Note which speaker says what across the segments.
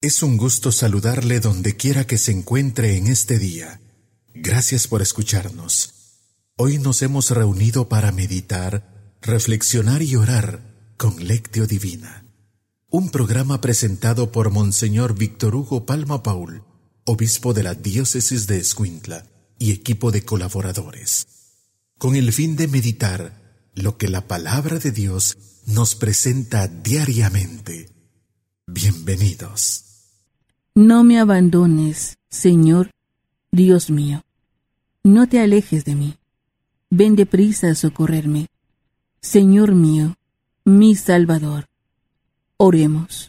Speaker 1: Es un gusto saludarle donde quiera que se encuentre en este día. Gracias por escucharnos. Hoy nos hemos reunido para meditar, reflexionar y orar con Lectio Divina. Un programa presentado por Monseñor Víctor Hugo Palma Paul, obispo de la diócesis de Escuintla y equipo de colaboradores, con el fin de meditar lo que la palabra de Dios nos presenta diariamente. Bienvenidos.
Speaker 2: No me abandones, Señor, Dios mío. No te alejes de mí. Ven deprisa a socorrerme. Señor mío, mi Salvador. Oremos.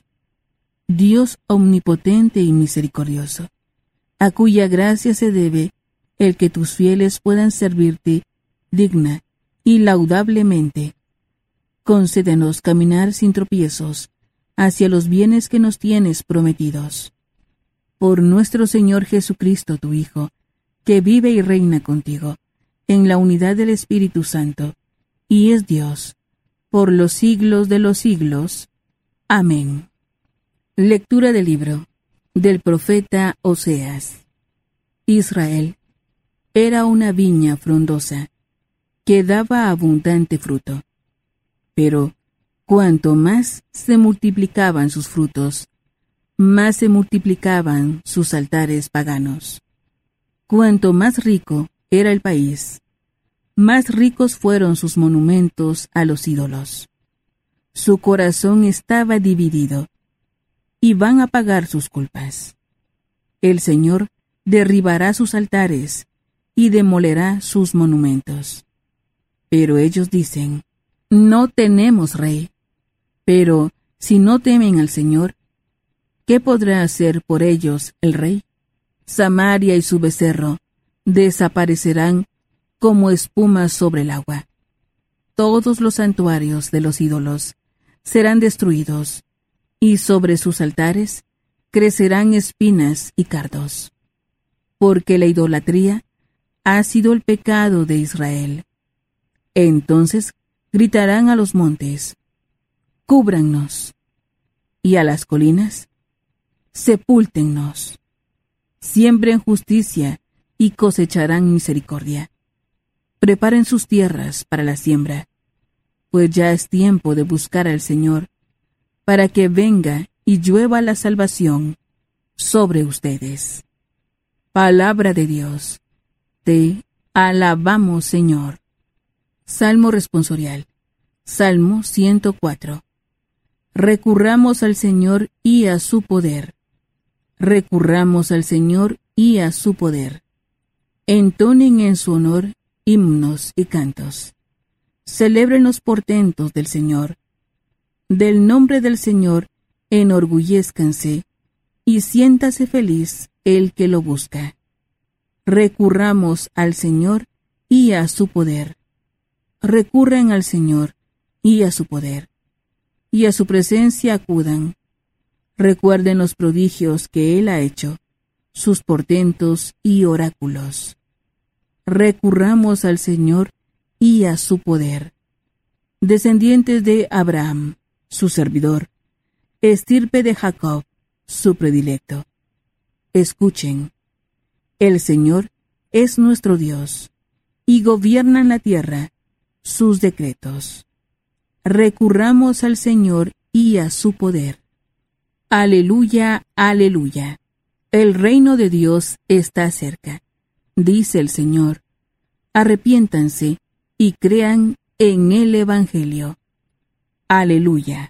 Speaker 2: Dios omnipotente y misericordioso, a cuya gracia se debe el que tus fieles puedan servirte digna y laudablemente. Concédenos caminar sin tropiezos hacia los bienes que nos tienes prometidos. Por nuestro Señor Jesucristo, tu Hijo, que vive y reina contigo, en la unidad del Espíritu Santo, y es Dios, por los siglos de los siglos. Amén. Lectura del libro del profeta Oseas. Israel era una viña frondosa, que daba abundante fruto. Pero cuanto más se multiplicaban sus frutos, más se multiplicaban sus altares paganos. Cuanto más rico era el país, más ricos fueron sus monumentos a los ídolos. Su corazón estaba dividido, y van a pagar sus culpas. El Señor derribará sus altares y demolerá sus monumentos. Pero ellos dicen: no tenemos rey. Pero si no temen al Señor, ¿qué podrá hacer por ellos el rey? Samaria y su becerro desaparecerán como espuma sobre el agua. Todos los santuarios de los ídolos serán destruidos, y sobre sus altares crecerán espinas y cardos. Porque la idolatría ha sido el pecado de Israel. Entonces gritarán a los montes: cúbrannos, y a las colinas: sepúltennos. Siembren justicia y cosecharán misericordia. Preparen sus tierras para la siembra, pues ya es tiempo de buscar al Señor, para que venga y llueva la salvación sobre ustedes. Palabra de Dios. Te alabamos, Señor. Salmo responsorial. Salmo 104. Recurramos al Señor y a su poder. Recurramos al Señor y a su poder. Entonen en su honor himnos y cantos. Celebren los portentos del Señor. Del nombre del Señor enorgullézcanse, y siéntase feliz el que lo busca. Recurramos al Señor y a su poder. Recurran al Señor y a su poder, y a su presencia acudan. Recuerden los prodigios que Él ha hecho, sus portentos y oráculos. Recurramos al Señor y a su poder. Descendientes de Abraham, su servidor, estirpe de Jacob, su predilecto. Escuchen. El Señor es nuestro Dios, y gobierna en la tierra sus decretos. Recurramos al Señor y a su poder. Aleluya, aleluya. El reino de Dios está cerca, dice el Señor. Arrepiéntanse y crean en el Evangelio. Aleluya.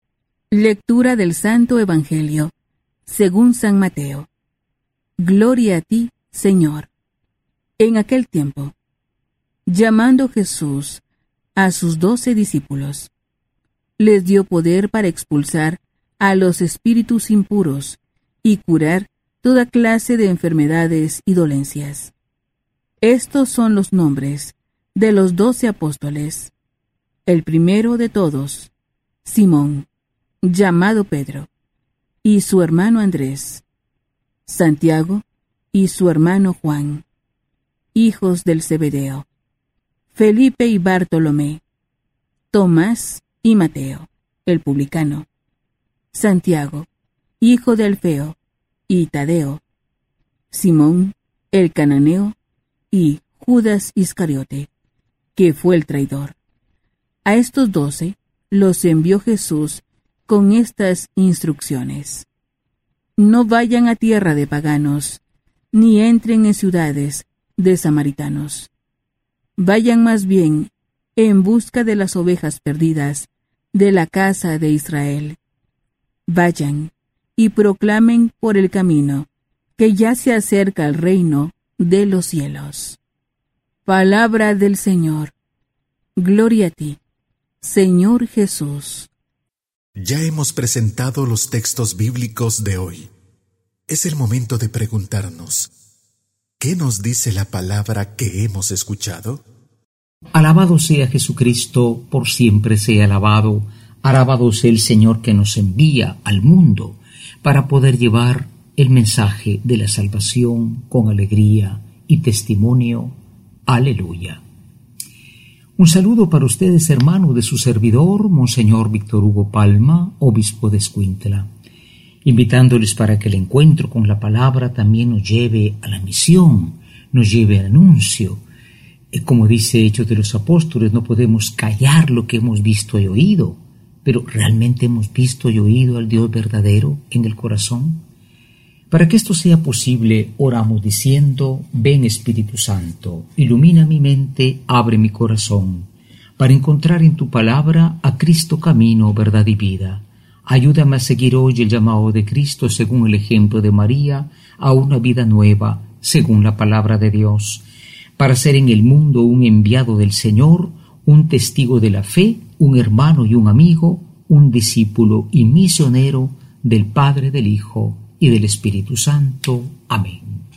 Speaker 2: Lectura del Santo Evangelio según San Mateo. Gloria a ti, Señor. En aquel tiempo, llamando Jesús a sus 12 discípulos, les dio poder para expulsar a los espíritus impuros y curar toda clase de enfermedades y dolencias. Estos son los nombres de los 12 apóstoles. El primero de todos, Simón, llamado Pedro, y su hermano Andrés, Santiago y su hermano Juan, hijos del Zebedeo, Felipe y Bartolomé, Tomás y Mateo, el publicano, Santiago hijo de Alfeo, y Tadeo, Simón, el cananeo, y Judas Iscariote, que fue el traidor. A estos 12 los envió Jesús con estas instrucciones: no vayan a tierra de paganos, ni entren en ciudades de samaritanos. Vayan más bien en busca de las ovejas perdidas de la casa de Israel. Vayan y proclamen por el camino que ya se acerca el reino de los cielos. Palabra del Señor. Gloria a ti, Señor Jesús.
Speaker 1: Ya hemos presentado los textos bíblicos de hoy. Es el momento de preguntarnos: ¿qué nos dice la palabra que hemos escuchado?
Speaker 3: Alabado sea Jesucristo, por siempre sea alabado. Alabado sea el Señor que nos envía al mundo para poder llevar el mensaje de la salvación con alegría y testimonio. Aleluya. Un saludo para ustedes, hermano, de su servidor, Monseñor Víctor Hugo Palma, obispo de Escuintla, invitándoles para que el encuentro con la palabra también nos lleve a la misión, nos lleve al anuncio. Como dice Hechos de los Apóstoles, no podemos callar lo que hemos visto y oído, pero ¿realmente hemos visto y oído al Dios verdadero en el corazón? Para que esto sea posible, oramos diciendo: ven Espíritu Santo, ilumina mi mente, abre mi corazón, para encontrar en tu palabra a Cristo camino, verdad y vida. Ayúdame a seguir hoy el llamado de Cristo según el ejemplo de María, a una vida nueva, según la palabra de Dios, para ser en el mundo un enviado del Señor, un testigo de la fe, un hermano y un amigo, un discípulo y misionero del Padre, del Hijo y del Espíritu Santo. Amén.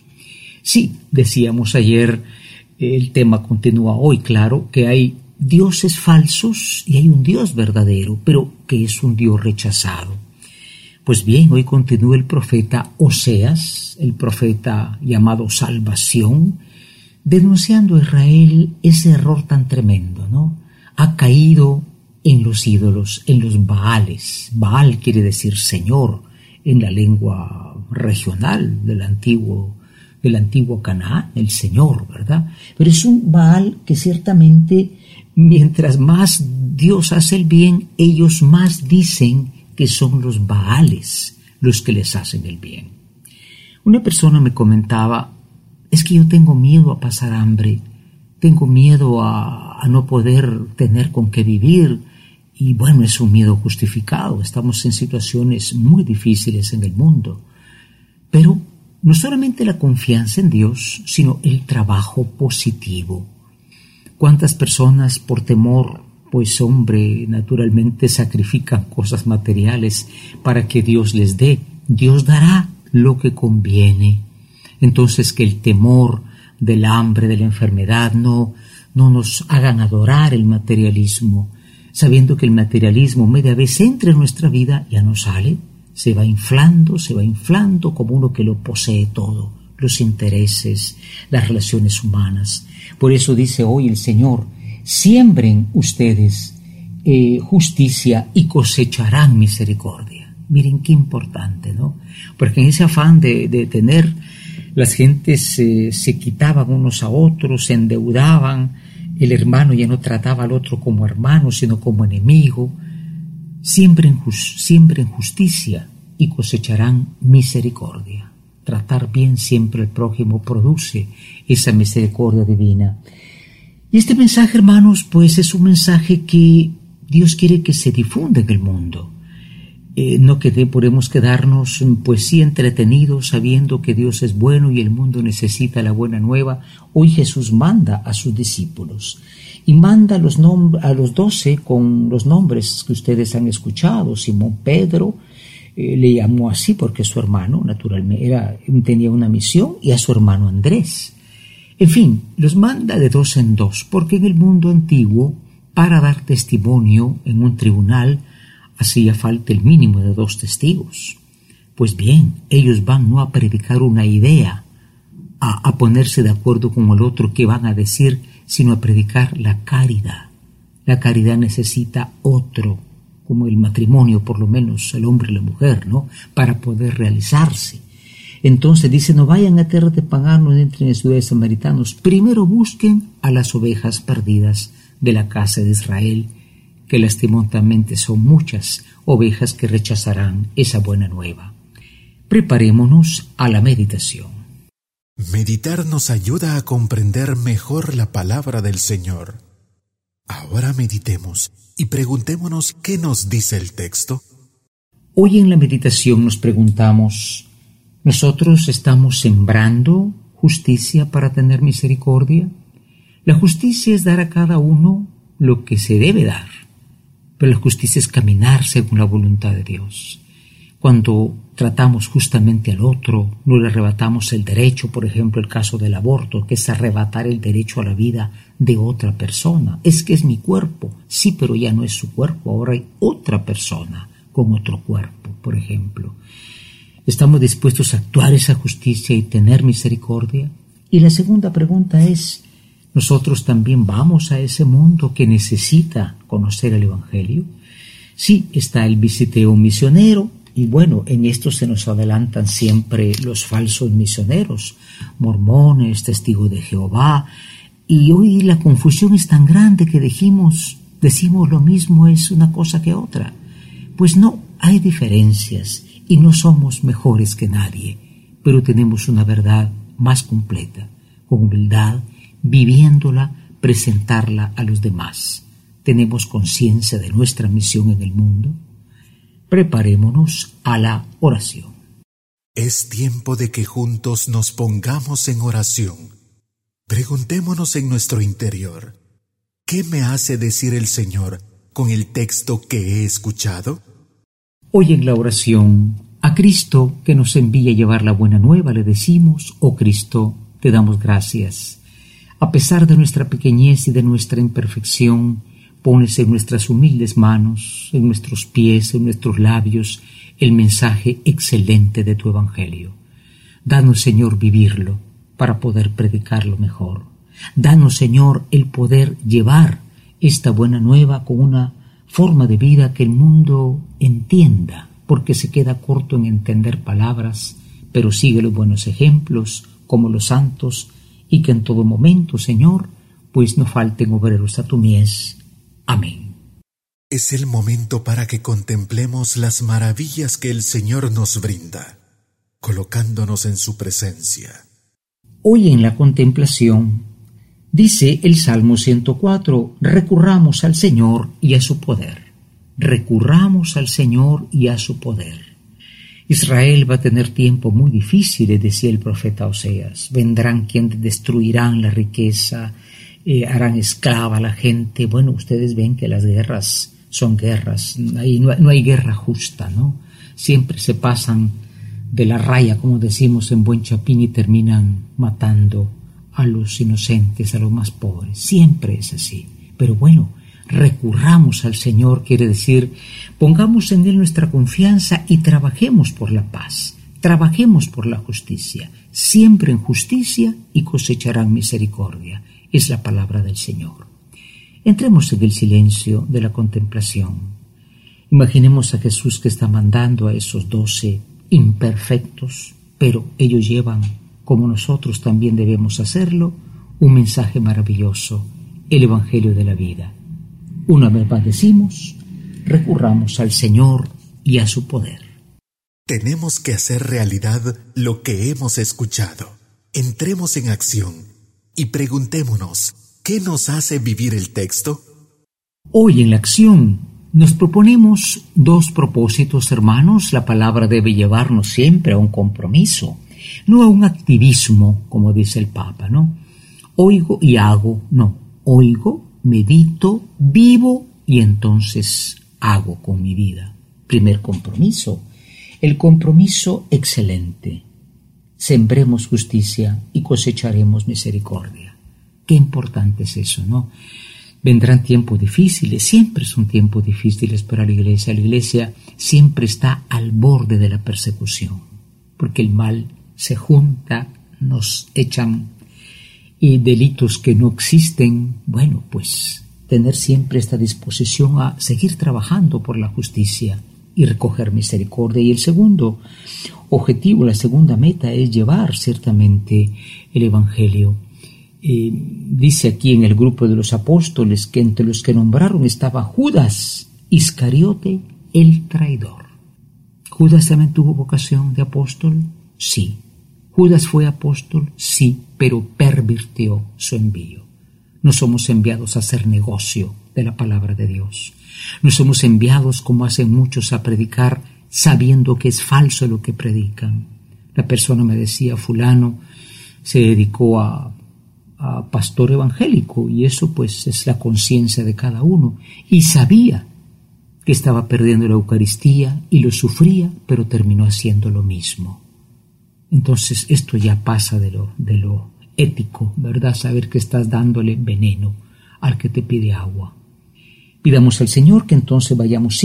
Speaker 3: Sí, decíamos ayer, el tema continúa hoy, claro, que hay dioses falsos y hay un Dios verdadero, pero que es un Dios rechazado. Pues bien, hoy continúa el profeta Oseas, el profeta llamado Salvación, denunciando a Israel ese error tan tremendo, ¿no? Ha caído en los ídolos, en los Baales. Baal quiere decir Señor en la lengua regional del antiguo Canaán, el Señor, ¿verdad? Pero es un Baal que ciertamente, mientras más Dios hace el bien, ellos más dicen que son los Baales los que les hacen el bien. Una persona me comentaba: es que yo tengo miedo a pasar hambre, tengo miedo a no poder tener con qué vivir. Y bueno, es un miedo justificado, estamos en situaciones muy difíciles en el mundo. Pero no solamente la confianza en Dios, sino el trabajo positivo. ¿Cuántas personas por temor, pues hombre, naturalmente sacrifican cosas materiales para que Dios les dé? Dios dará lo que conviene. Entonces, que el temor del hambre, de la enfermedad, no nos hagan adorar el materialismo, sabiendo que el materialismo media vez entra en nuestra vida, ya no sale, se va inflando como uno que lo posee todo, los intereses, las relaciones humanas. Por eso dice hoy el Señor: siembren ustedes justicia y cosecharán misericordia. Miren qué importante, ¿no? Porque en ese afán de tener, las gentes se quitaban unos a otros, se endeudaban, el hermano ya no trataba al otro como hermano, sino como enemigo. Siembren justicia y cosecharán misericordia. Tratar bien siempre al prójimo produce esa misericordia divina. Y este mensaje, hermanos, pues es un mensaje que Dios quiere que se difunda en el mundo. No podemos quedarnos, pues sí, entretenidos sabiendo que Dios es bueno y el mundo necesita la buena nueva. Hoy Jesús manda a sus discípulos y manda a los 12 con los nombres que ustedes han escuchado. Simón Pedro le llamó así porque su hermano, naturalmente, tenía una misión, y a su hermano Andrés. En fin, los manda de 2 en 2, porque en el mundo antiguo, para dar testimonio en un tribunal, hacía falta el mínimo de 2 testigos. Pues bien, ellos van no a predicar una idea, a ponerse de acuerdo con el otro que van a decir, sino a predicar la caridad. La caridad necesita otro, como el matrimonio, por lo menos el hombre y la mujer, ¿no? Para poder realizarse. Entonces dice, no vayan a tierra de paganos, no entren en ciudades samaritanos, primero busquen a las ovejas perdidas de la casa de Israel, que lastimosamente son muchas ovejas que rechazarán esa buena nueva. Preparémonos a la meditación.
Speaker 1: Meditar nos ayuda a comprender mejor la palabra del Señor. Ahora meditemos y preguntémonos qué nos dice el texto.
Speaker 3: Hoy en la meditación nos preguntamos, ¿nosotros estamos sembrando justicia para tener misericordia? La justicia es dar a cada uno lo que se debe dar, pero la justicia es caminar según la voluntad de Dios. Cuando tratamos justamente al otro, no le arrebatamos el derecho, por ejemplo, el caso del aborto, que es arrebatar el derecho a la vida de otra persona. Es que es mi cuerpo, sí, pero ya no es su cuerpo, ahora hay otra persona con otro cuerpo, por ejemplo. ¿Estamos dispuestos a actuar esa justicia y tener misericordia? Y la segunda pregunta es, ¿nosotros también vamos a ese mundo que necesita conocer el Evangelio? Sí, está el visiteo misionero, y bueno, en esto se nos adelantan siempre los falsos misioneros, mormones, testigos de Jehová, y hoy la confusión es tan grande que decimos lo mismo es una cosa que otra. Pues no, hay diferencias y no somos mejores que nadie, pero tenemos una verdad más completa, con humildad, viviéndola, presentarla a los demás. ¿Tenemos conciencia de nuestra misión en el mundo? Preparémonos a la oración.
Speaker 1: Es tiempo de que juntos nos pongamos en oración. Preguntémonos en nuestro interior, ¿qué me hace decir el Señor con el texto que he escuchado?
Speaker 3: Hoy en la oración, a Cristo que nos envía a llevar la buena nueva, le decimos, oh Cristo, te damos gracias. A pesar de nuestra pequeñez y de nuestra imperfección, pones en nuestras humildes manos, en nuestros pies, en nuestros labios, el mensaje excelente de tu Evangelio. Danos, Señor, vivirlo para poder predicarlo mejor. Danos, Señor, el poder llevar esta buena nueva con una forma de vida que el mundo entienda, porque se queda corto en entender palabras, pero sigue los buenos ejemplos, como los santos, y que en todo momento, Señor, pues no falten obreros a tu mies. Amén.
Speaker 1: Es el momento para que contemplemos las maravillas que el Señor nos brinda, colocándonos en su presencia.
Speaker 3: Hoy en la contemplación, dice el Salmo 104, recurramos al Señor y a su poder. Recurramos al Señor y a su poder. Israel va a tener tiempo muy difíciles, decía el profeta Oseas. Vendrán quienes destruirán la riqueza, harán esclava a la gente. Bueno, ustedes ven que las guerras son guerras, ahí no hay guerra justa, ¿no? Siempre se pasan de la raya, como decimos en buen chapín, y terminan matando a los inocentes, a los más pobres. Siempre es así. Pero bueno, recurramos al Señor, quiere decir, pongamos en Él nuestra confianza y trabajemos por la paz, trabajemos por la justicia. Siembren justicia y cosecharán misericordia. Es la palabra del Señor. Entremos en el silencio de la contemplación. Imaginemos a Jesús que está mandando a esos 12 imperfectos, pero ellos llevan, como nosotros también debemos hacerlo, un mensaje maravilloso, el Evangelio de la vida. Una vez más decimos, recurramos al Señor y a su poder.
Speaker 1: Tenemos que hacer realidad lo que hemos escuchado. Entremos en acción y preguntémonos, ¿qué nos hace vivir el texto?
Speaker 3: Hoy en la acción nos proponemos 2 propósitos, hermanos. La palabra debe llevarnos siempre a un compromiso, no a un activismo, como dice el Papa, ¿no? Oigo y hago, no. Oigo, medito, vivo y entonces hago con mi vida. Primer compromiso, el compromiso excelente. Sembremos justicia y cosecharemos misericordia. Qué importante es eso, ¿no? Vendrán tiempos difíciles, siempre son tiempos difíciles para la Iglesia. La Iglesia siempre está al borde de la persecución, porque el mal se junta, nos echan y delitos que no existen. Bueno, pues tener siempre esta disposición a seguir trabajando por la justicia y recoger misericordia. Y el segundo objetivo, la segunda meta es llevar ciertamente el Evangelio. Dice aquí en el grupo de los apóstoles que entre los que nombraron estaba Judas Iscariote, el traidor. ¿Judas también tuvo vocación de apóstol? Sí. ¿Judas fue apóstol? Sí, pero pervirtió su envío. No somos enviados a hacer negocio de la palabra de Dios. No somos enviados, como hacen muchos, a predicar sabiendo que es falso lo que predican. La persona me decía, fulano se dedicó a pastor evangélico, y eso pues es la conciencia de cada uno, y sabía que estaba perdiendo la Eucaristía y lo sufría, pero terminó haciendo lo mismo. Entonces esto ya pasa de lo ético, ¿verdad? Saber que estás dándole veneno al que te pide agua. Pidamos al Señor que entonces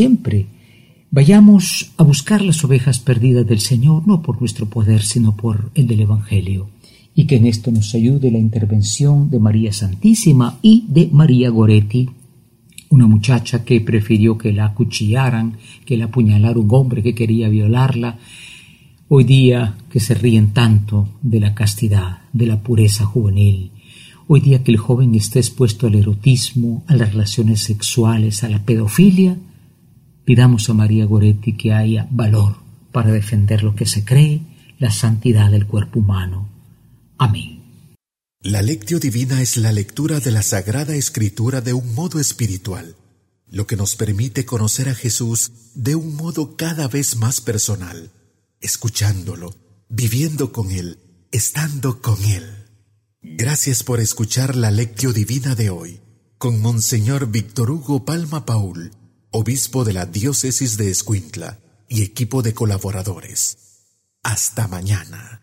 Speaker 3: vayamos a buscar las ovejas perdidas del Señor, no por nuestro poder, sino por el del Evangelio, y que en esto nos ayude la intervención de María Santísima y de María Goretti, una muchacha que prefirió que la acuchillaran, que la apuñalara un hombre que quería violarla. Hoy día que se ríen tanto de la castidad, de la pureza juvenil, hoy día que el joven está expuesto al erotismo, a las relaciones sexuales, a la pedofilia, pidamos a María Goretti que haya valor para defender lo que se cree, la santidad del cuerpo humano. Amén.
Speaker 1: La Lectio Divina es la lectura de la Sagrada Escritura de un modo espiritual, lo que nos permite conocer a Jesús de un modo cada vez más personal, escuchándolo, viviendo con Él, estando con Él. Gracias por escuchar la Lectio Divina de hoy, con Monseñor Víctor Hugo Palma Paul, obispo de la Diócesis de Escuintla y equipo de colaboradores. Hasta mañana.